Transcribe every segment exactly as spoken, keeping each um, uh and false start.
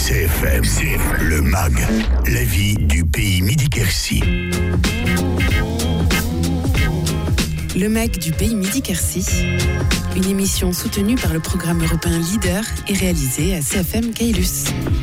C F M, C F M, le M A G, la vie du pays Midi-Quercy. Le M A G du pays Midi-Quercy, une émission soutenue par le programme européen Leader et réalisée à C F M Caylus.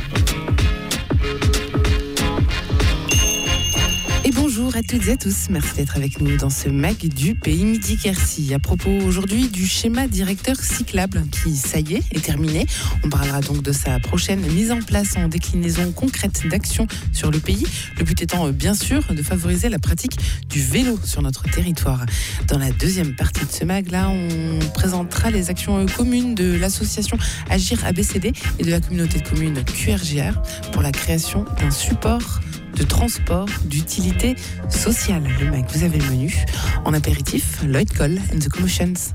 Et bonjour à toutes et à tous, merci d'être avec nous dans ce M A G du pays Midi-Quercy. À propos aujourd'hui du schéma directeur cyclable qui, ça y est, est terminé. On parlera donc de sa prochaine mise en place en déclinaison concrète d'actions sur le pays. Le but étant bien sûr de favoriser la pratique du vélo sur notre territoire. Dans la deuxième partie de ce M A G, là, on présentera les actions communes de l'association Agir A B C D et de la communauté de communes Q R G R pour la création d'un support de transport d'utilité sociale. Le M A G, vous avez le menu. En apéritif, Lloyd Cole and the Commotions.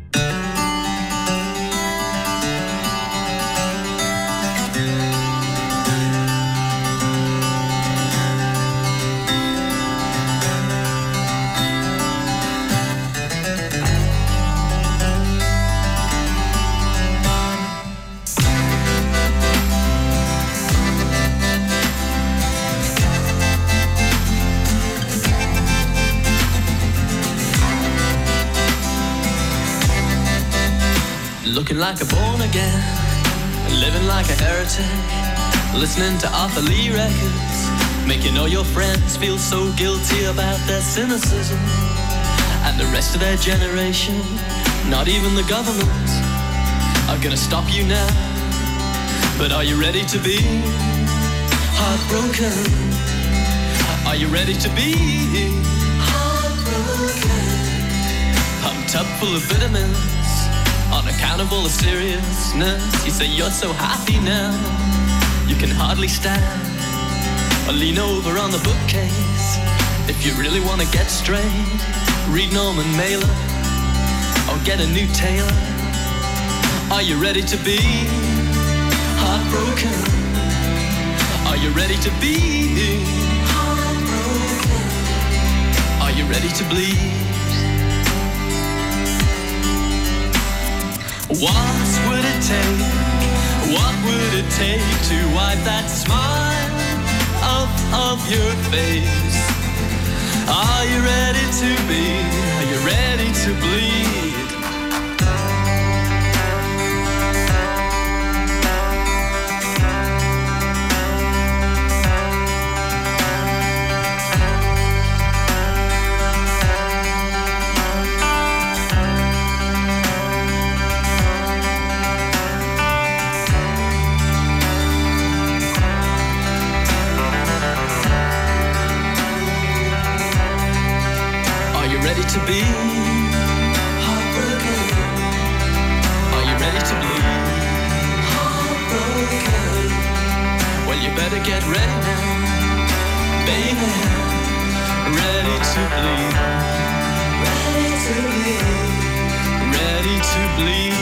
Looking like a born again, living like a heretic, listening to Arthur Lee records, making all your friends feel so guilty about their cynicism, and the rest of their generation, not even the government, are gonna stop you now. But are you ready to be heartbroken? Are you ready to be heartbroken? Pumped up full of vitamins, unaccountable of seriousness. You say you're so happy now, you can hardly stand or lean over on the bookcase. If you really want to get straight, read Norman Mailer or get a new tailor. Are you ready to be heartbroken? Are you ready to be heartbroken? Are you ready to bleed? What would it take, what would it take to wipe that smile off of your face? Are you ready to be, are you ready to bleed? To be heartbroken, are you ready to bleed? Heartbroken, well you better get ready now, baby. Ready to bleed, ready to bleed, ready to bleed.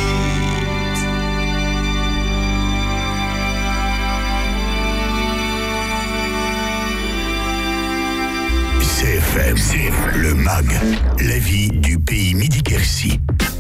C F M, C F M, le M A G, la vie du pays Midi-Quercy.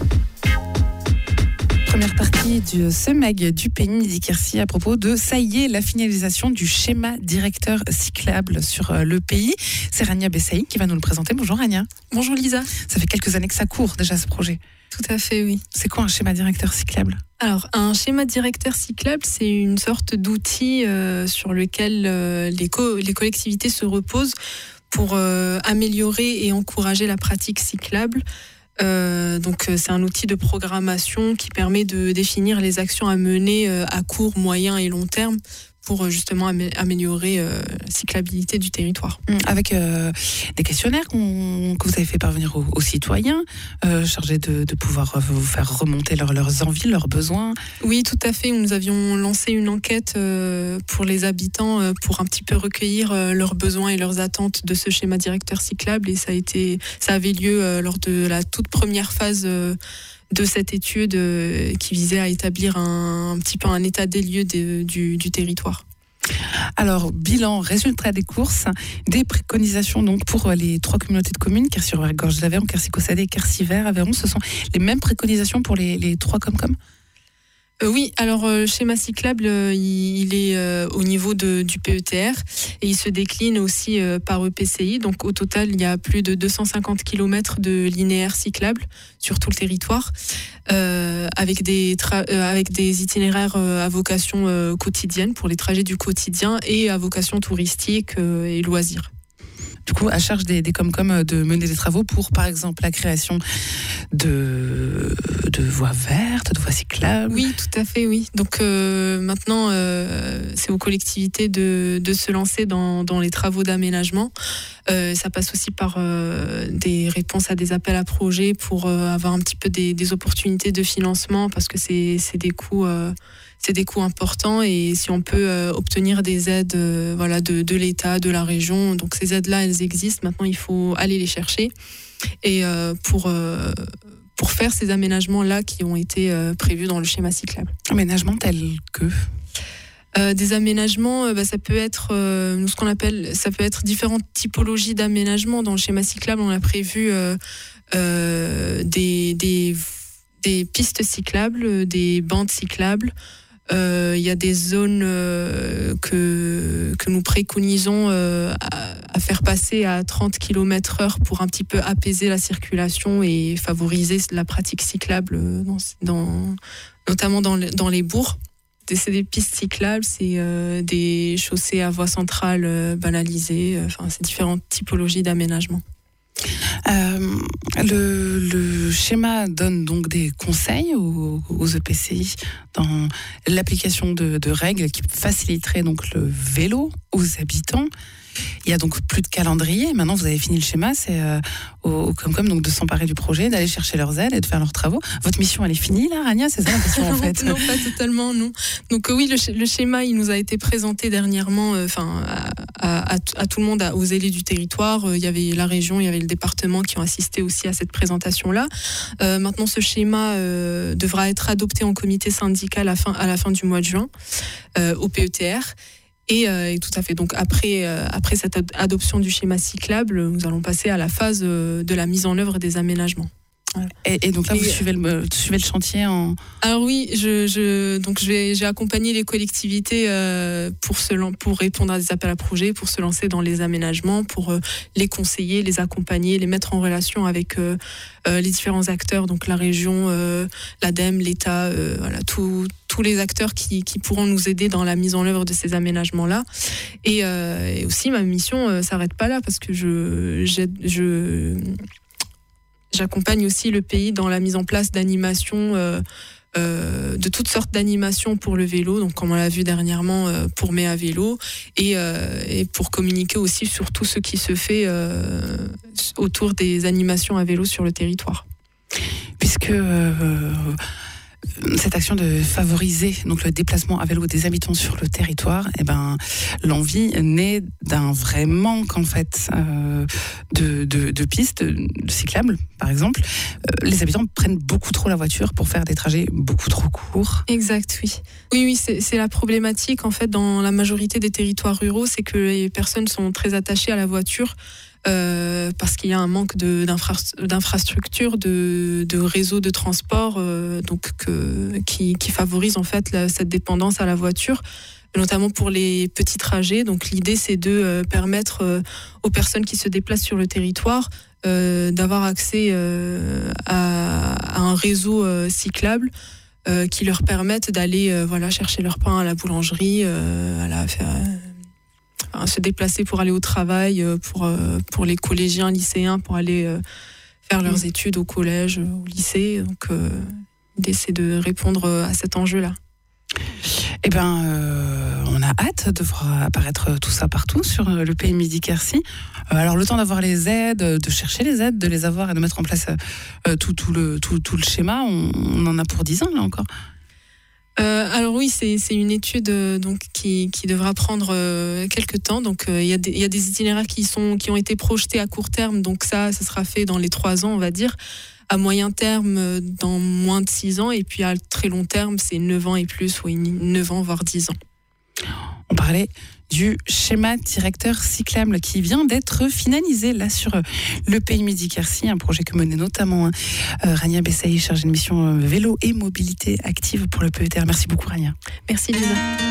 Première partie de ce M A G du pays Midi-Quercy à propos de, ça y est, la finalisation du schéma directeur cyclable sur le pays. C'est Rania Bessaï qui va nous le présenter. Bonjour Rania. Bonjour Lisa. Ça fait quelques années que ça court déjà ce projet. Tout à fait, oui. C'est quoi un schéma directeur cyclable ? Alors, un schéma directeur cyclable, c'est une sorte d'outil euh, sur lequel euh, les, co- les collectivités se reposent pour euh, améliorer et encourager la pratique cyclable. Euh, donc c'est un outil de programmation qui permet de définir les actions à mener euh, à court, moyen et long terme pour justement amé- améliorer euh, la cyclabilité du territoire. Avec euh, des questionnaires qu'on, que vous avez fait parvenir aux, aux citoyens, euh, chargés de, de pouvoir vous faire remonter leur, leurs envies, leurs besoins. Oui, tout à fait. Nous avions lancé une enquête euh, pour les habitants euh, pour un petit peu recueillir euh, leurs besoins et leurs attentes de ce schéma directeur cyclable. Et ça a été, ça avait lieu euh, lors de la toute première phase euh, de cette étude euh, qui visait à établir un, un petit peu un état des lieux de, du, du territoire. Alors, bilan, résultat des courses, des préconisations donc pour les trois communautés de communes, Quercy-Rouvert, Gorge de l'Aveyron, Quercy-Cossadé et Quercy-Vert, Aveyron. Ce sont les mêmes préconisations pour les, les trois Comcom ? Euh, oui, alors euh, le schéma cyclable, euh, il, il est euh, au niveau de, du P E T R et il se décline aussi euh, par E P C I. Donc au total, il y a plus de deux cent cinquante kilomètres de linéaires cyclables sur tout le territoire, euh, avec, des tra- euh, avec des itinéraires euh, à vocation euh, quotidienne pour les trajets du quotidien et à vocation touristique euh, et loisirs. Du coup, à charge des, des Comcom de mener des travaux pour, par exemple, la création de, de voies vertes, de voies cyclables. Oui, tout à fait, oui. Donc euh, maintenant, euh, c'est aux collectivités de, de se lancer dans, dans les travaux d'aménagement. Euh, ça passe aussi par euh, des réponses à des appels à projets pour euh, avoir un petit peu des, des opportunités de financement parce que c'est, c'est des coûts... Euh, c'est des coûts importants et si on peut euh, obtenir des aides euh, voilà, de, de l'État, de la région, donc ces aides-là, elles existent. Maintenant, il faut aller les chercher et euh, pour, euh, pour faire ces aménagements-là qui ont été euh, prévus dans le schéma cyclable. Aménagements tels que euh, des aménagements, euh, bah, ça peut être euh, nous, ce qu'on appelle, ça peut être différentes typologies d'aménagements. Dans le schéma cyclable, on a prévu euh, euh, des, des, des pistes cyclables, des bandes cyclables. Il euh, y a des zones euh, que, que nous préconisons euh, à, à faire passer à trente kilomètres heure pour un petit peu apaiser la circulation et favoriser la pratique cyclable, dans, dans, notamment dans, dans les bourgs. C'est des pistes cyclables, c'est euh, des chaussées à voie centrale euh, banalisées, enfin, c'est différentes typologies d'aménagement. Euh, le, le schéma donne donc des conseils aux, aux E P C I dans l'application de, de règles qui faciliteraient donc le vélo aux habitants. Il y a donc plus de calendrier. Maintenant, vous avez fini le schéma, c'est euh, au Comcom donc de s'emparer du projet, d'aller chercher leurs aides et de faire leurs travaux. Votre mission, elle est finie là, Rania, c'est ça la question en fait? Non, pas totalement, non. Donc euh, oui, le, le schéma, il nous a été présenté dernièrement, enfin euh, à, à, à tout le monde, à, aux élus du territoire. Euh, il y avait la région, il y avait le département qui ont assisté aussi à cette présentation-là. Euh, maintenant, ce schéma euh, devra être adopté en comité syndical à la fin, à la fin du mois de juin euh, au P E T R. Et, euh, et tout à fait. Donc après, euh, après cette adoption du schéma cyclable, nous allons passer à la phase euh, de la mise en œuvre des aménagements. Voilà. Et, et donc là, et, vous suivez le, suivez le chantier en... Alors oui, je, je, donc je vais, j'ai accompagné les collectivités euh, pour, se, pour répondre à des appels à projets, pour se lancer dans les aménagements, pour euh, les conseiller, les accompagner, les mettre en relation avec euh, euh, les différents acteurs, donc la région, euh, l'ADEME, l'État, euh, voilà, tout, tous les acteurs qui, qui pourront nous aider dans la mise en œuvre de ces aménagements-là. Et, euh, et aussi, ma mission ne euh, s'arrête pas là, parce que je... je J'accompagne aussi le pays dans la mise en place d'animations, euh, euh, de toutes sortes d'animations pour le vélo, donc comme on l'a vu dernièrement euh, pour Mai à vélo, et, euh, et pour communiquer aussi sur tout ce qui se fait euh, autour des animations à vélo sur le territoire. Puisque euh, cette action de favoriser donc le déplacement à vélo des habitants sur le territoire, eh ben, l'envie naît d'un vrai manque en fait euh, de, de, de pistes de cyclables, par exemple. Euh, les habitants prennent beaucoup trop la voiture pour faire des trajets beaucoup trop courts. Exact, oui. Oui, oui, c'est, c'est la problématique en fait dans la majorité des territoires ruraux, c'est que les personnes sont très attachées à la voiture. Euh, parce qu'il y a un manque de, d'infra, d'infrastructures, de, de réseaux de transport, euh, donc que, qui, qui favorise en fait la, cette dépendance à la voiture, notamment pour les petits trajets. Donc l'idée, c'est de euh, permettre euh, aux personnes qui se déplacent sur le territoire euh, d'avoir accès euh, à, à un réseau euh, cyclable euh, qui leur permette d'aller euh, voilà, chercher leur pain à la boulangerie, euh, à la faire, Enfin, se déplacer pour aller au travail, pour, pour les collégiens, lycéens, pour aller faire leurs mmh. études au collège, au lycée. Donc, euh, l'idée, c'est de répondre à cet enjeu-là. Eh bien, euh, on a hâte de voir apparaître tout ça partout sur le Pays Midi-Quercy. Euh, alors, le temps d'avoir les aides, de chercher les aides, de les avoir et de mettre en place euh, tout, tout, le, tout, tout le schéma, on, on en a pour dix ans, là encore. Euh, alors oui, c'est, c'est une étude euh, donc, qui, qui devra prendre euh, quelques temps. Donc il euh, y, y a des itinéraires qui, sont, qui ont été projetés à court terme. Donc ça, ça sera fait dans les trois ans, on va dire. À moyen terme, euh, dans moins de six ans. Et puis à très long terme, c'est neuf ans et plus, oui, neuf ans, voire dix ans. On parlait du schéma directeur cyclable qui vient d'être finalisé là sur le Pays Midi-Quercy, un projet que menait notamment euh, Rania Bessaï, chargée de mission euh, vélo et mobilité active pour le P E T R. Merci beaucoup Rania. Merci Lisa.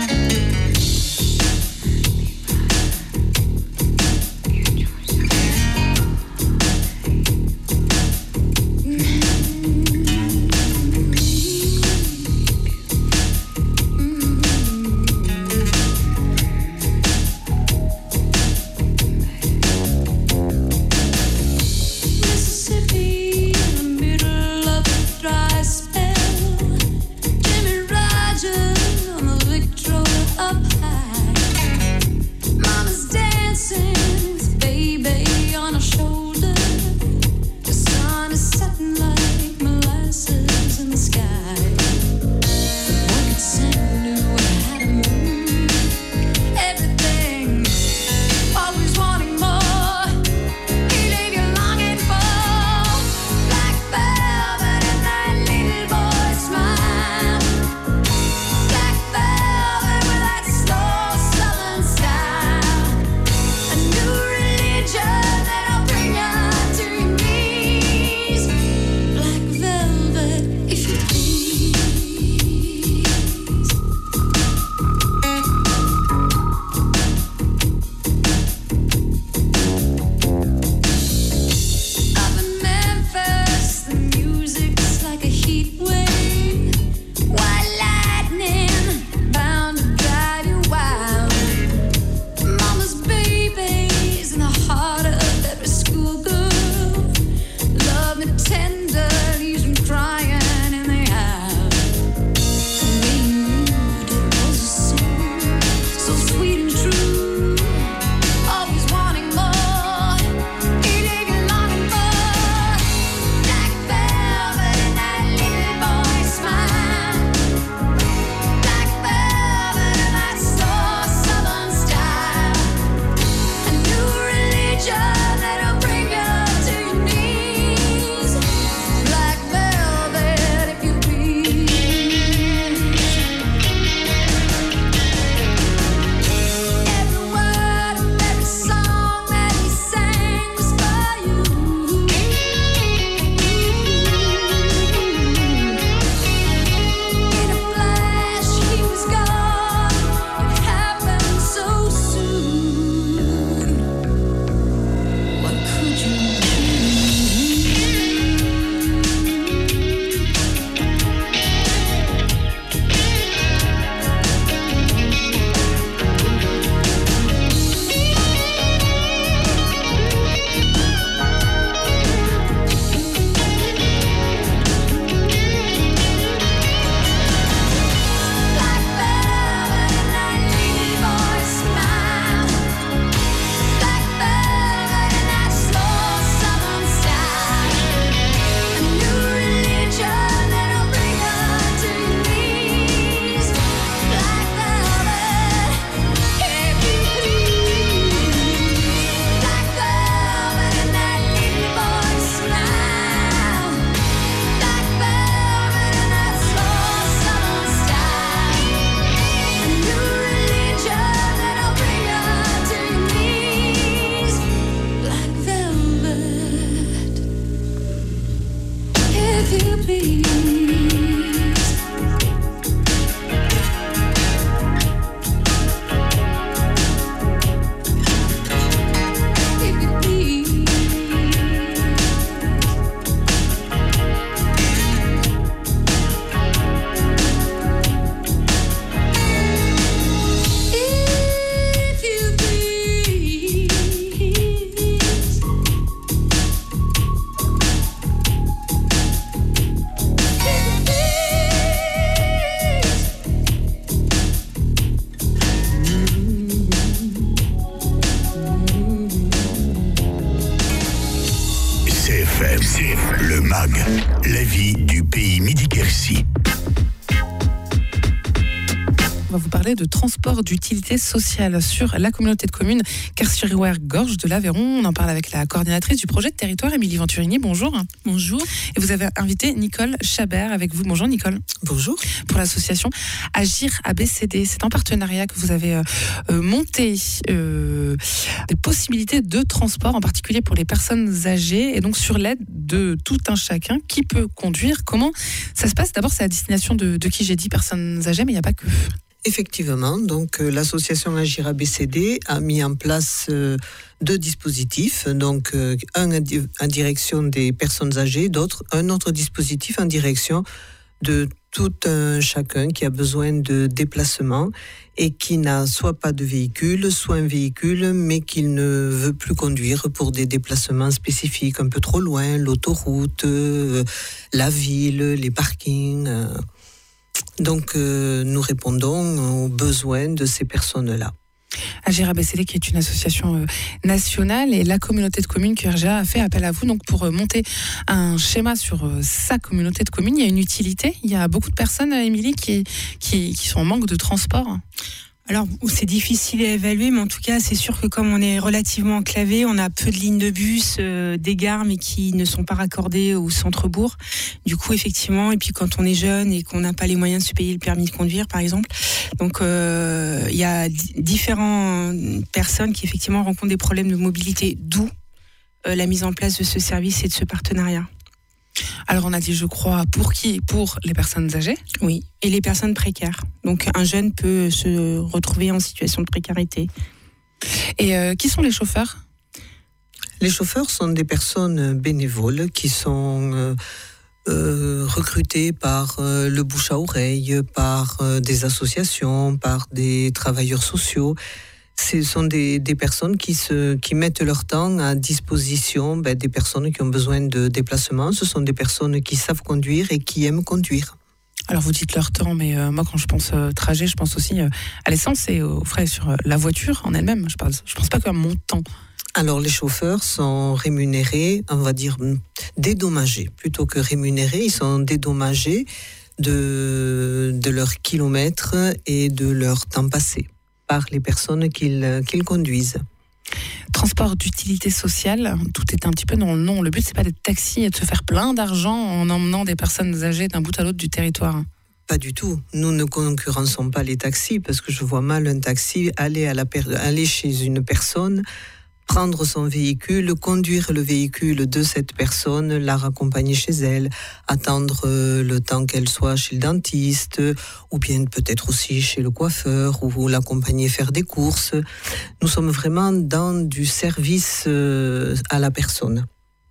Le MAG, la vie du Pays Midi-Quercy. va vous parler de transport d'utilité sociale sur la communauté de communes Quercy-Riouer-Gorge de l'Aveyron. On en parle avec la coordinatrice du projet de territoire, Émilie Venturini. Bonjour. Bonjour. Et vous avez invité Nicole Chabert avec vous. Bonjour Nicole. Bonjour. Pour l'association Agir A B C D. C'est un partenariat que vous avez euh, monté euh, des possibilités de transport, en particulier pour les personnes âgées, et donc sur l'aide de tout un chacun qui peut conduire. Comment ça se passe? D'abord, c'est à destination de, de qui? J'ai dit personnes âgées, mais il n'y a pas que. Effectivement, donc euh, l'association Agir A B C D a mis en place euh, deux dispositifs, donc euh, un en direction des personnes âgées, d'autres un autre dispositif en direction de tout un chacun qui a besoin de déplacement et qui n'a soit pas de véhicule, soit un véhicule, mais qu'il ne veut plus conduire pour des déplacements spécifiques un peu trop loin, l'autoroute, euh, la ville, les parkings. Euh. Donc, euh, nous répondons aux besoins de ces personnes-là. Agir A B C D, qui est une association euh, nationale, et la communauté de communes Q R G A a fait appel à vous donc pour euh, monter un schéma sur euh, sa communauté de communes. Il y a une utilité. Il y a beaucoup de personnes, Émilie, qui, qui, qui sont en manque de transport. Alors, c'est difficile à évaluer, mais en tout cas, c'est sûr que comme on est relativement enclavé, on a peu de lignes de bus, euh, des gares, mais qui ne sont pas raccordées au centre-bourg. Du coup, effectivement, et puis quand on est jeune et qu'on n'a pas les moyens de se payer le permis de conduire, par exemple, donc euh, il y a d- différentes personnes qui, effectivement, rencontrent des problèmes de mobilité, d'où euh, la mise en place de ce service et de ce partenariat. Alors on a dit, je crois, pour qui? Pour les personnes âgées? Oui, et les personnes précaires. Donc un jeune peut se retrouver en situation de précarité. Et euh, qui sont les chauffeurs? Les chauffeurs sont des personnes bénévoles qui sont euh, euh, recrutées par euh, le bouche à oreille, par euh, des associations, par des travailleurs sociaux. Ce sont des, des personnes qui, se, qui mettent leur temps à disposition ben, des personnes qui ont besoin de déplacement. Ce sont des personnes qui savent conduire et qui aiment conduire. Alors vous dites leur temps, mais euh, moi quand je pense euh, trajet, je pense aussi euh, à l'essence et aux frais sur euh, la voiture en elle-même. Je pense, je pense pas qu'à mon temps. Alors les chauffeurs sont rémunérés, on va dire dédommagés. Plutôt que rémunérés, ils sont dédommagés de, de leurs kilomètres et de leur temps passé par les personnes qu'ils, qu'ils conduisent. Transport d'utilité sociale, tout est un petit peu dans le nom. Le but, c'est pas d'être taxi et de se faire plein d'argent en emmenant des personnes âgées d'un bout à l'autre du territoire. Pas du tout. Nous ne concurrençons pas les taxis parce que je vois mal un taxi aller, à la per- aller chez une personne, prendre son véhicule, conduire le véhicule de cette personne, la raccompagner chez elle, attendre euh, le temps qu'elle soit chez le dentiste, ou bien peut-être aussi chez le coiffeur, ou l'accompagner faire des courses. Nous sommes vraiment dans du service euh, à la personne.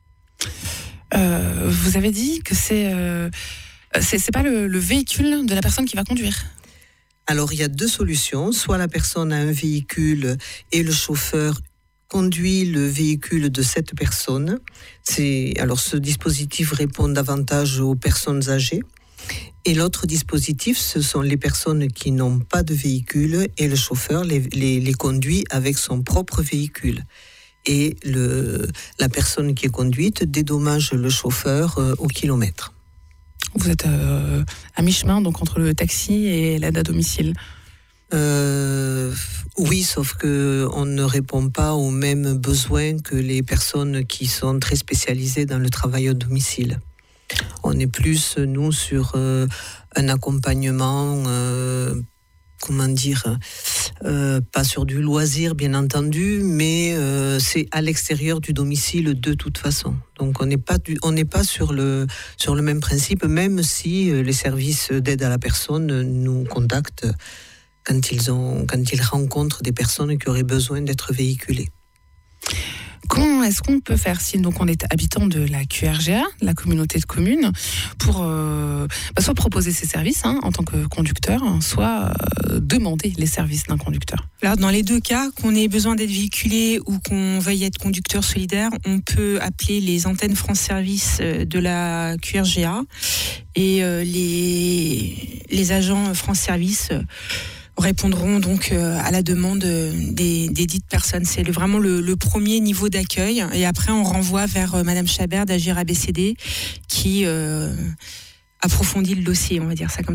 Euh, vous avez dit que c'est, euh, c'est, c'est pas le, le véhicule de la personne qui va conduire. Alors il y a deux solutions. Soit la personne a un véhicule et le chauffeur conduit le véhicule de cette personne. C'est, alors ce dispositif répond davantage aux personnes âgées. Et l'autre dispositif, ce sont les personnes qui n'ont pas de véhicule et le chauffeur les, les, les conduit avec son propre véhicule. Et le, la personne qui est conduite dédommage le chauffeur euh, au kilomètre. Vous êtes euh, à mi-chemin donc entre le taxi et l'aide à domicile. Euh, oui, sauf que on ne répond pas aux mêmes besoins que les personnes qui sont très spécialisées dans le travail au domicile. On est plus, nous, sur euh, un accompagnement, euh, comment dire, euh, pas sur du loisir, bien entendu, mais euh, c'est à l'extérieur du domicile de toute façon. Donc on n'est pas, du, on n'est pas sur, le, sur le même principe, même si euh, les services d'aide à la personne nous contactent quand ils, ont, quand ils rencontrent des personnes qui auraient besoin d'être véhiculées. Comment est-ce qu'on peut faire si donc on est habitant de la Q R G A, la communauté de communes, pour euh, bah soit proposer ses services hein, en tant que conducteur, soit euh, demander les services d'un conducteur? Alors dans les deux cas, qu'on ait besoin d'être véhiculé ou qu'on veuille être conducteur solidaire, on peut appeler les antennes France Service de la Q R G A et euh, les, les agents France Service répondront donc à la demande des, des dites personnes. C'est le, vraiment le, le premier niveau d'accueil. Et après, on renvoie vers Madame Chabert d'Agir A B C D qui euh, approfondit le dossier, on va dire ça comme ça.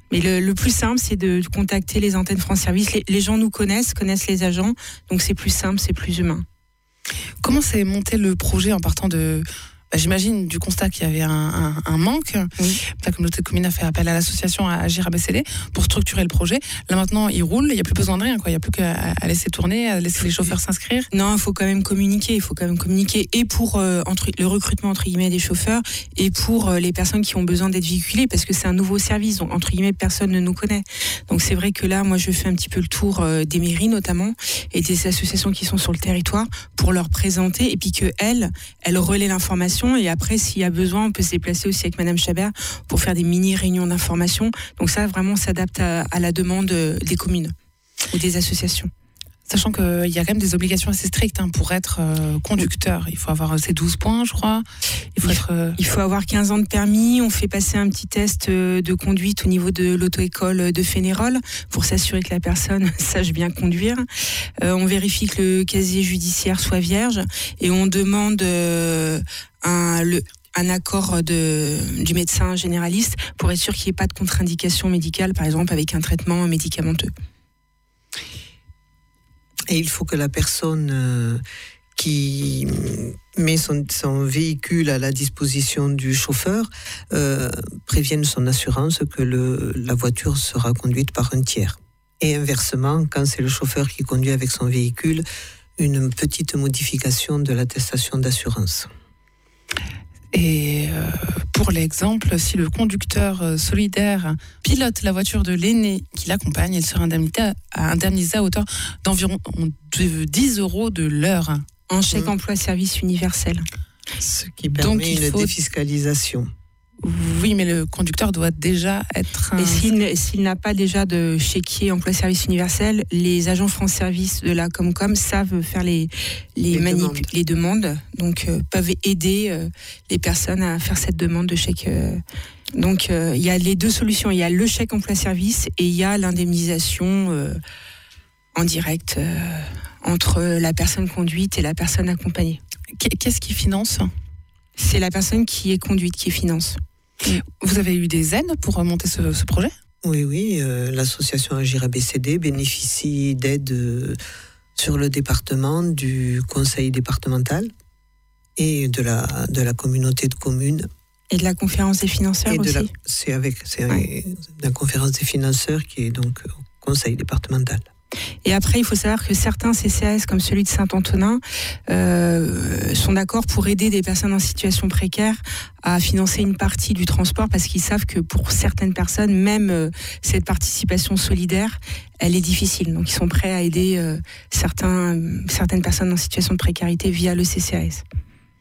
Mais le, le plus simple, c'est de contacter les antennes France Service. Les, les gens nous connaissent, connaissent les agents, donc c'est plus simple, c'est plus humain. Comment s'est monté le projet en partant de... Bah, j'imagine du constat qu'il y avait un, un, un manque. Oui. La communauté de communes a fait appel à l'association à Agir A B C D pour structurer le projet. Là maintenant, il roule, il n'y a plus besoin de rien, quoi. Il n'y a plus qu'à à laisser tourner, à laisser les chauffeurs s'inscrire. Non, il faut quand même communiquer. Il faut quand même communiquer et pour euh, entre, le recrutement entre guillemets des chauffeurs et pour euh, les personnes qui ont besoin d'être véhiculées, parce que c'est un nouveau service. Donc entre guillemets, personne ne nous connaît. Donc c'est vrai que là, moi, je fais un petit peu le tour euh, des mairies notamment et des associations qui sont sur le territoire pour leur présenter et puis que elles, elles relaient l'information. Et après, s'il y a besoin, on peut se déplacer aussi avec Madame Chabert pour faire des mini-réunions d'information. Donc ça, vraiment, s'adapte à, à la demande des communes ou des associations. Sachant qu'il y a quand même des obligations assez strictes hein, pour être euh, conducteur. Il faut avoir ces douze points, je crois. Il faut, il, être, euh... il faut avoir quinze ans de permis. On fait passer un petit test de conduite au niveau de l'auto-école de Fénérol pour s'assurer que la personne sache bien conduire. Euh, on vérifie que le casier judiciaire soit vierge et on demande euh, un... Le, un accord de, du médecin généraliste pour être sûr qu'il n'y ait pas de contre-indication médicale, par exemple avec un traitement médicamenteux. Et il faut que la personne euh, qui met son, son véhicule à la disposition du chauffeur euh, prévienne son assurance que le, la voiture sera conduite par un tiers. Et inversement, quand c'est le chauffeur qui conduit avec son véhicule, une petite modification de l'attestation d'assurance. Et euh, pour l'exemple, si le conducteur euh, solidaire pilote la voiture de l'aîné qui l'accompagne, il sera indemnisé à, indemnisé à hauteur d'environ dix euros de l'heure. En chèque mmh. emploi-service universel. Ce qui permet Donc, il une faut... défiscalisation. Oui, mais le conducteur doit déjà être... Un... Et s'il, s'il n'a pas déjà de chéquier emploi-service universel, les agents France Service de la Comcom savent faire les, les, les, manip- demandes. les demandes, donc euh, peuvent aider euh, les personnes à faire cette demande de chèque. Euh. Donc il euh, y a les deux solutions, il y a le chèque emploi-service et il y a l'indemnisation euh, en direct euh, entre la personne conduite et la personne accompagnée. Qu'est-ce qui finance ? C'est la personne qui est conduite qui finance. Vous avez eu des aides pour monter ce, ce projet ? Oui, oui. Euh, l'association Agir A B C D bénéficie d'aides euh, sur le département du conseil départemental et de la, de la communauté de communes. Et de la conférence des financeurs et aussi de la, C'est avec c'est ouais. la conférence des financeurs qui est donc au conseil départemental. Et après, il faut savoir que certains C C A S, comme celui de Saint-Antonin, euh, sont d'accord pour aider des personnes en situation précaire à financer une partie du transport parce qu'ils savent que pour certaines personnes, même euh, cette participation solidaire, elle est difficile. Donc, ils sont prêts à aider euh, certains, certaines personnes en situation de précarité via le C C A S.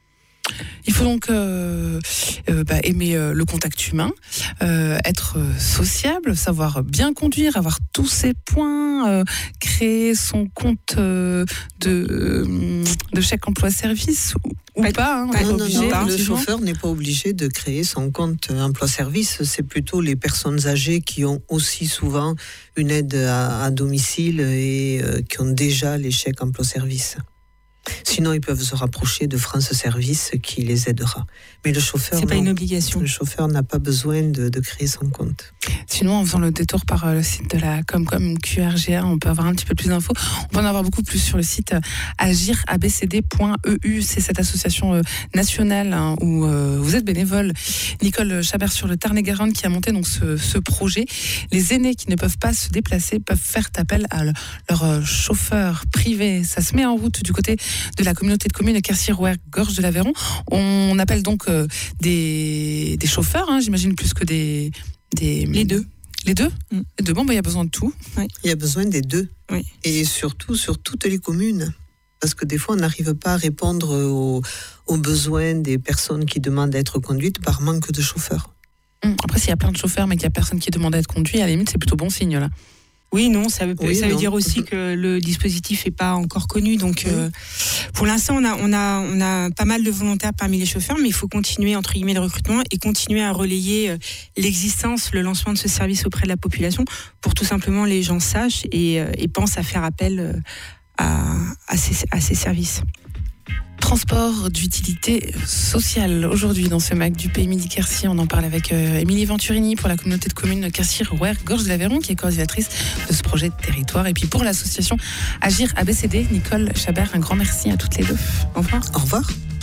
Il faut donc euh, euh, bah, aimer euh, le contact humain, euh, être sociable, savoir bien conduire, avoir tous ses points, euh, créer son compte euh, de, euh, de chèque emploi-service ou, ou pas. pas, hein, pas non, non, non, le chauffeur n'est pas obligé de créer son compte emploi-service. C'est plutôt les personnes âgées qui ont aussi souvent une aide à, à domicile et euh, qui ont déjà les chèques emploi-service. Sinon, ils peuvent se rapprocher de France Service qui les aidera. Mais le chauffeur, c'est pas non, une obligation. Le chauffeur n'a pas besoin de, de créer son compte. Sinon, en faisant le détour par le site de la Comcom Q R G A, on peut avoir un petit peu plus d'infos. On peut en avoir beaucoup plus sur le site agir a b c d point e u. C'est cette association nationale hein, où euh, vous êtes bénévole. Nicole Chabert sur le Tarn-et-Garonne qui a monté donc ce, ce projet. Les aînés qui ne peuvent pas se déplacer peuvent faire appel à leur chauffeur privé. Ça se met en route du côté de la communauté de communes Quercy-Rouergue, Gorge de l'Aveyron. On appelle donc euh, des, des chauffeurs, hein, j'imagine plus que des, des... Les deux. Les deux mm. Les deux, bon, bah, il y a besoin de tout. Oui. Il y a besoin des deux. Oui. Et surtout sur toutes les communes. Parce que des fois, on n'arrive pas à répondre aux, aux besoins des personnes qui demandent à être conduites par manque de chauffeurs. Mm. Après, s'il y a plein de chauffeurs, mais qu'il n'y a personne qui demande à être conduit, à la limite, c'est plutôt bon signe, là. Oui, non, ça veut, oui, ça veut non. dire aussi que le dispositif n'est pas encore connu. Donc, oui. euh, pour l'instant, on a, on, a, on a pas mal de volontaires parmi les chauffeurs, mais il faut continuer, entre guillemets, le recrutement et continuer à relayer euh, l'existence, le lancement de ce service auprès de la population pour tout simplement les gens sachent et, euh, et pensent à faire appel euh, à, à, ces, à ces services. transport d'utilité sociale. Aujourd'hui, dans ce M A C du Pays Midi-Quercy, on en parle avec euh, Émilie Venturini pour la communauté de communes Quercy-Rouergue-Gorge de l'Aveyron, qui est coordinatrice de ce projet de territoire. Et puis pour l'association Agir A B C D, Nicole Chabert, un grand merci à toutes les deux. Au revoir. Au revoir.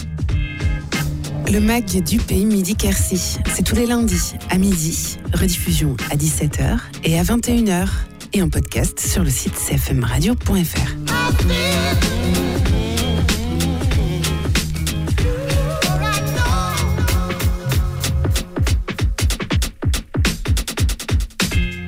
Le M A C du Pays Midi-Quercy, c'est tous les lundis à midi, rediffusion à dix-sept heures et à vingt et une heures, et en podcast sur le site c f m radio point f r.